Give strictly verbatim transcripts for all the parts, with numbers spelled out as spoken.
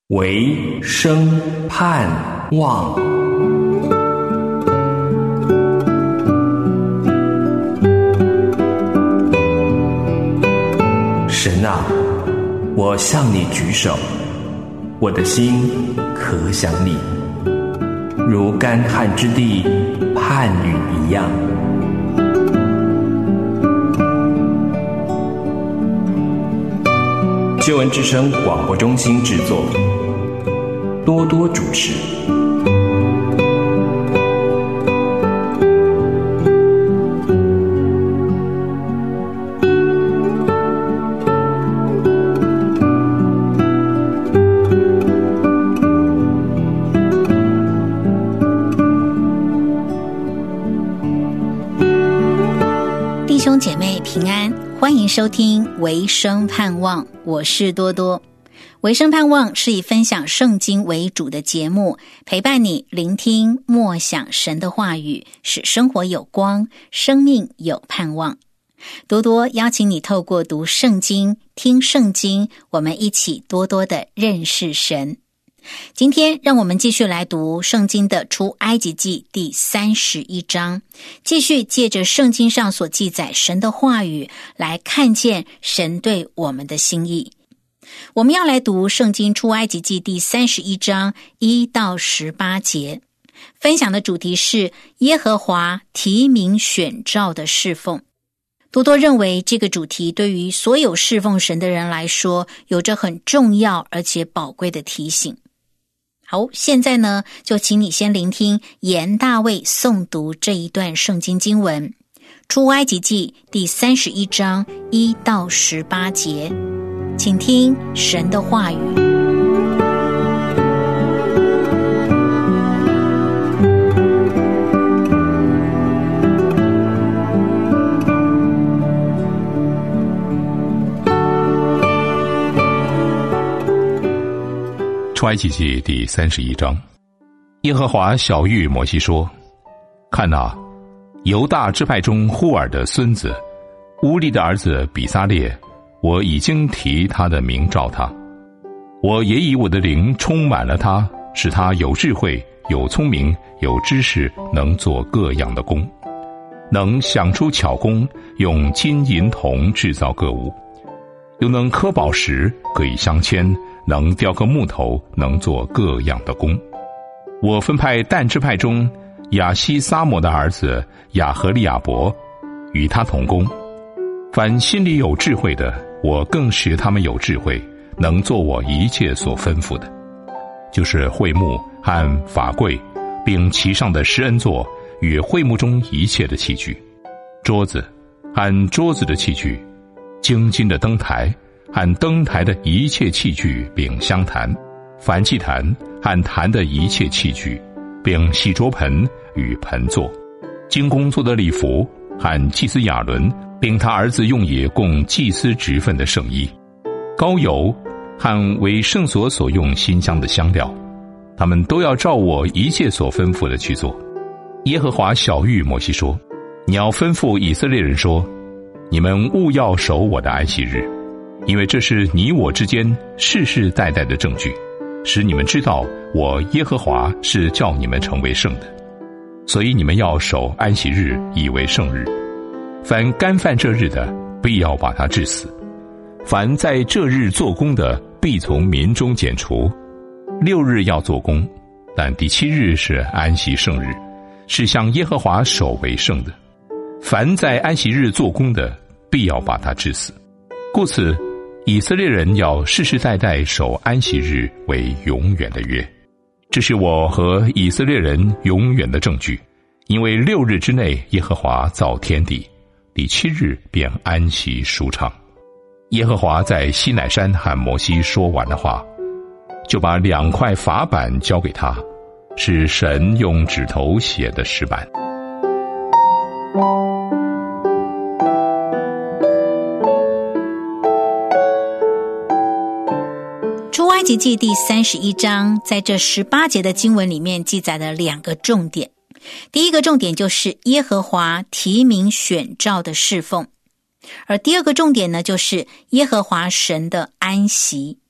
唯生盼望。神啊，我向你举手，我的心可想你，如干旱之地盼雨一样。救恩之声广播中心制作，多多主持。 弟兄姐妹平安，欢迎收听维生盼望，我是多多。维生盼望是以分享圣经为主的节目，陪伴你聆听默想神的话语，使生活有光，生命有盼望。多多邀请你透过读圣经、听圣经，我们一起多多的认识神。今天让我们继续来读圣经的出埃及记第三十一章，继续借着圣经上所记载神的话语来看见神对我们的心意。我们要来读圣经出埃及记第三十一章一到十八节，分享的主题是耶和华提名选召的侍奉。多多认为这个主题对于所有侍奉神的人来说有着很重要而且宝贵的提醒。好，现在呢，就请你先聆听严大卫诵读这一段圣经经文，出埃及记第三十一章一到十八节，请听神的话语。 出埃及记第三十一章，耶和华晓谕摩西说：看哪，犹大支派中户尔的孙子乌利的儿子比撒列，我已经提他的名召他，我也以我的灵充满了他，使他有智慧，有聪明，有知识，能做各样的工，能想出巧工，用金银铜制造各物，又能刻宝石，可以镶嵌，能雕刻木头，能做各样的工。我分派但支派中亚西撒摩的儿子亚和利亚伯与他同工，凡心里有智慧的，我更使他们有智慧，能做我一切所吩咐的，就是会幕和法柜，并其上的施恩座与会幕中一切的器具，桌子和桌子的器具，精金的灯台和灯台的一切器具，并香坛、燔祭坛和坛的一切器具，并洗桌盆与盆座，金工做的礼服和祭司亚伦并他儿子用以供祭司职分的圣衣，膏油和为圣所所用馨香的香料，他们都要照我一切所吩咐的去做。耶和华晓谕摩西说：你要吩咐以色列人说，你们务要守我的安息日，因为这是你我之间世世代代的证据，使你们知道我耶和华是叫你们成为圣的。所以你们要守安息日，以为圣日。凡干犯这日的，必要把他治死；凡在这日做工的，必从民中剪除。六日要做工，但第七日是安息圣日，是向耶和华守为圣的。凡在安息日做工的，必要把他治死。故此以色列人要世世代代守安息日为永远的约，这是我和以色列人永远的证据。因为六日之内耶和华造天地，第七日便安息舒畅。耶和华在西乃山和摩西说完的话，就把两块法板交给他，是神用指头写的石板。 出埃及记第三十一章，在这十八节的经文里面记载了两个重点。第一个重点就是耶和华提名选召的侍奉，而第二个重点呢，就是耶和华神的安息。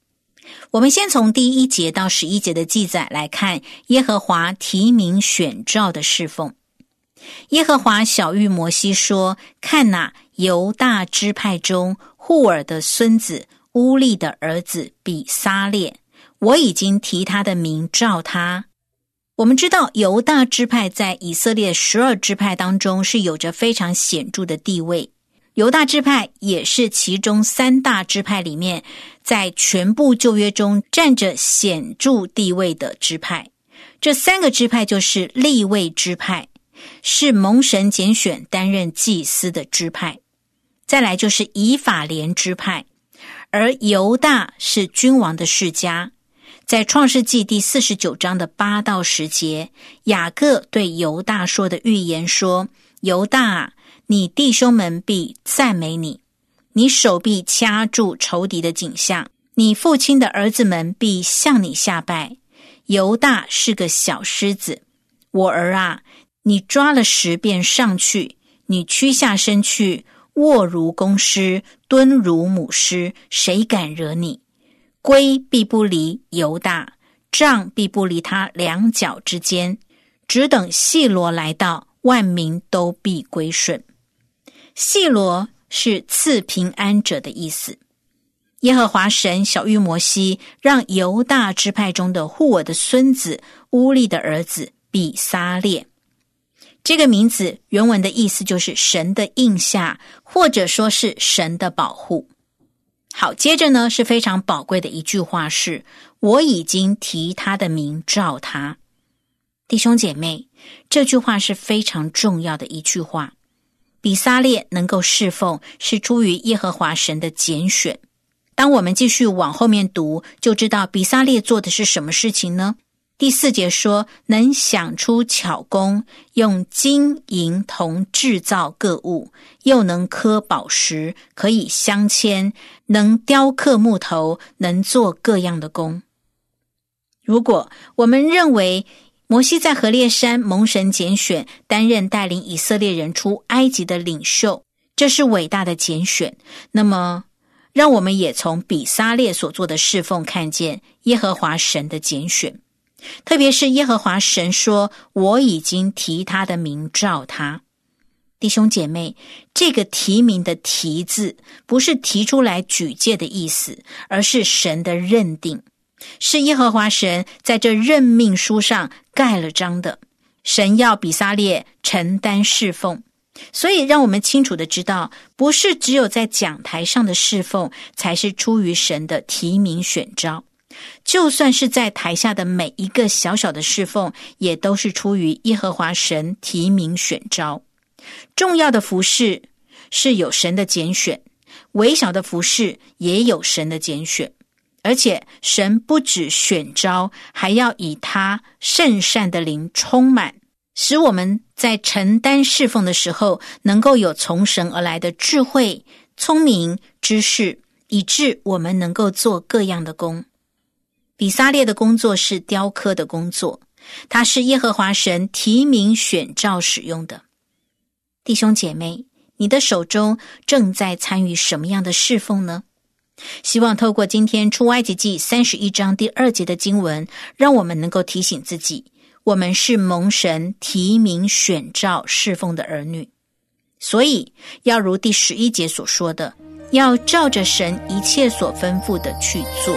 我们先从第一节到十一节的记载来看耶和华提名选召的侍奉。耶和华晓谕摩西说，看哪，犹大支派中户尔的孙子乌利的儿子比撒列，我已经提他的名召他。我们知道犹大支派在以色列十二支派当中是有着非常显著的地位，犹大支派也是其中三大支派里面在全部旧约中占着显著地位的支派。这三个支派就是利未支派，是蒙神拣选担任祭司的支派，再来就是以法莲支派，而犹大是君王的世家。在创世纪第四十九章的八到十节，雅各对犹大说的预言说，犹大啊，你弟兄们必赞美你，你手必掐住仇敌的颈项，你父亲的儿子们必向你下拜。犹大是个小狮子，我儿啊，你抓了十便上去，你屈下身去，卧如公狮，蹲如母狮，谁敢惹你？龟必不离犹大，杖必不离他两脚之间，只等细罗来到，万民都必归顺。细罗是赐平安者的意思。耶和华神晓谕摩西，让犹大支派中的户尔的孙子乌利的儿子比撒列。这个名字原文的意思就是神的印下，或者说是神的保护。好，接着呢是非常宝贵的一句话是，我已经提他的名召他。弟兄姐妹，这句话是非常重要的一句话。比撒列能够侍奉，是出于耶和华神的拣选。当我们继续往后面读，就知道比撒列做的是什么事情呢？第四节说，能想出巧工，用金银铜制造各物，又能刻宝石，可以镶嵌，能雕刻木头，能做各样的工。如果我们认为摩西在何烈山蒙神拣选，担任带领以色列人出埃及的领袖，这是伟大的拣选，那么让我们也从比撒列所做的侍奉看见耶和华神的拣选。特别是耶和华神说，我已经提他的名召他。弟兄姐妹，这个提名的提字不是提出来举荐的意思，而是神的认定，是耶和华神在这任命书上盖了章的。神要比撒列承担侍奉，所以让我们清楚的知道，不是只有在讲台上的侍奉才是出于神的提名选召，就算是在台下的每一个小小的侍奉，也都是出于耶和华神提名选召。重要的服事是有神的拣选，微小的服事也有神的拣选，而且神不只选召，还要以他圣善的灵充满，使我们在承担侍奉的时候，能够有从神而来的智慧、聪明、知识，以致我们能够做各样的工。比撒列的工作是雕刻的工作，他是耶和华神提名选召使用的。弟兄姐妹，你的手中正在参与什么样的侍奉呢？希望透过今天出埃及记三十一章第二节的经文，让我们能够提醒自己，我们是蒙神提名选召侍奉的儿女，所以要如第十一节所说的，要照着神一切所吩咐的去做。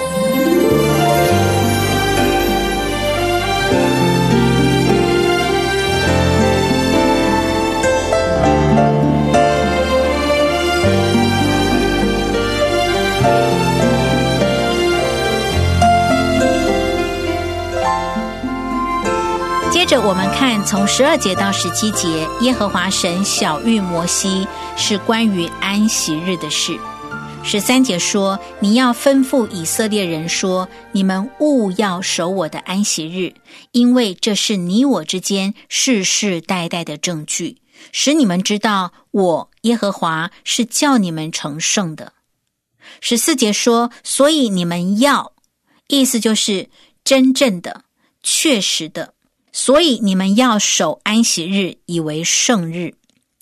接着我们看从十二节到十七节，耶和华神晓谕摩西是关于安息日的事。十三节说，你要吩咐以色列人说，你们务要守我的安息日，因为这是你我之间世世代代的证据，使你们知道我耶和华是叫你们成圣的。十四节说，所以你们要，意思就是真正的、确实的，所以你们要守安息日，以为圣日。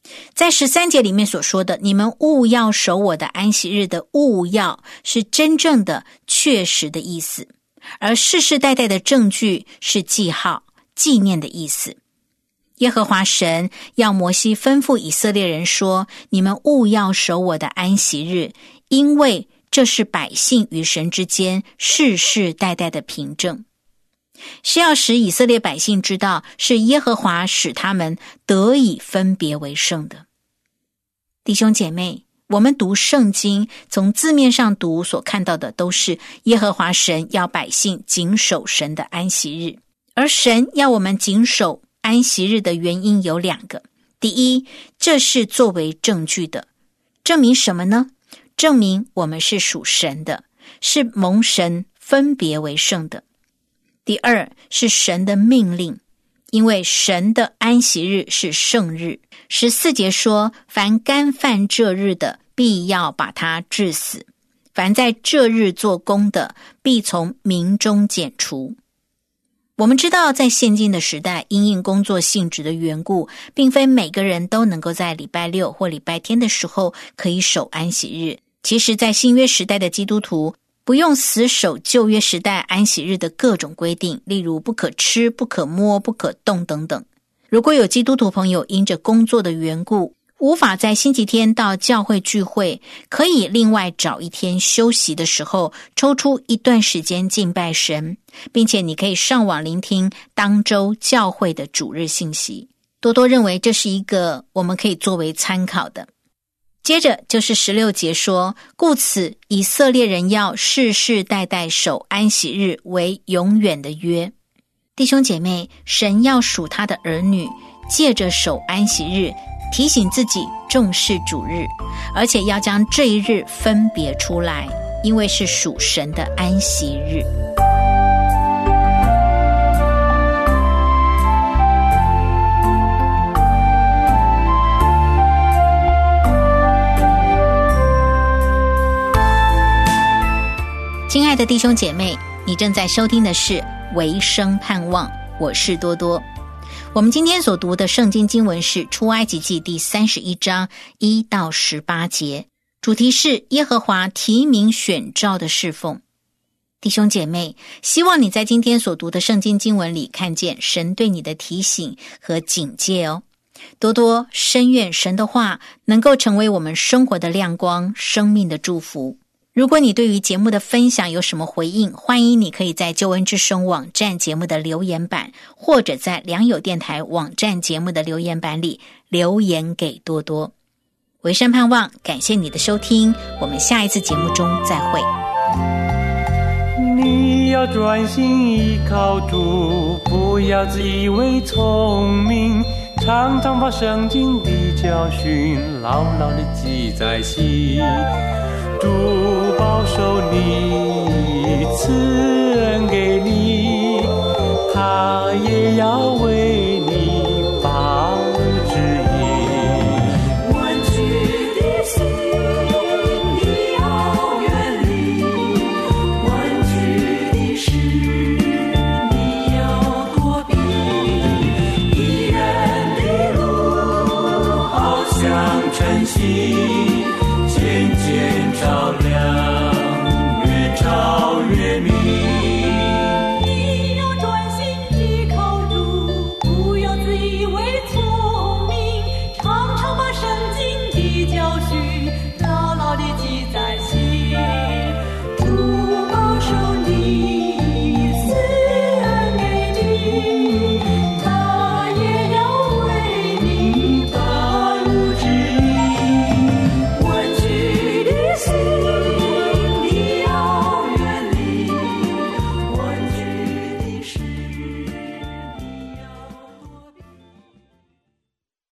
在十三节里面所说的你们务要守我的安息日的务要是真正的确实的意思，而世世代代的证据是记号纪念的意思。耶和华神要摩西吩咐以色列人说，你们务要守我的安息日，因为这是百姓与神之间世世代代的凭证，是要使以色列百姓知道是耶和华使他们得以分别为圣的。弟兄姐妹，我们读圣经，从字面上读所看到的都是耶和华神要百姓谨守神的安息日，而神要我们谨守安息日的原因有两个。第一，这是作为证据的，证明什么呢？证明我们是属神的，是蒙神分别为圣的。第二，是神的命令，因为神的安息日是圣日。十四节说，凡干犯这日的，必要把他治死；凡在这日做工的，必从民中剪除。我们知道，在现今的时代，因应工作性质的缘故，并非每个人都能够在礼拜六或礼拜天的时候可以守安息日。其实，在新约时代的基督徒，不用死守旧约时代安息日的各种规定，例如不可吃、不可摸、不可动等等。如果有基督徒朋友因着工作的缘故，无法在星期天到教会聚会，可以另外找一天休息的时候，抽出一段时间敬拜神，并且你可以上网聆听当周教会的主日信息。多多认为这是一个我们可以作为参考的。接着就是十六节说，故此以色列人要世世代代守安息日为永远的约。弟兄姐妹，神要属他的儿女借着守安息日提醒自己重视主日，而且要将这一日分别出来，因为是属神的安息日。亲爱的弟兄姐妹，你正在收听的是维生盼望，我是多多。我们今天所读的圣经经文是出埃及记第三十一章一到十八节，主题是耶和华提名选召的侍奉。弟兄姐妹，希望你在今天所读的圣经经文里看见神对你的提醒和警戒哦。多多深愿神的话能够成为我们生活的亮光，生命的祝福。如果你对于节目的分享有什么回应，欢迎你可以在救恩之声网站节目的留言板，或者在良友电台网站节目的留言板里留言给多多。维生盼望，感谢你的收听，我们下一次节目中再会。 你要专心依靠主，不要自以为聪明，常常把圣经的教训牢牢地记在心。主保守你，赐恩给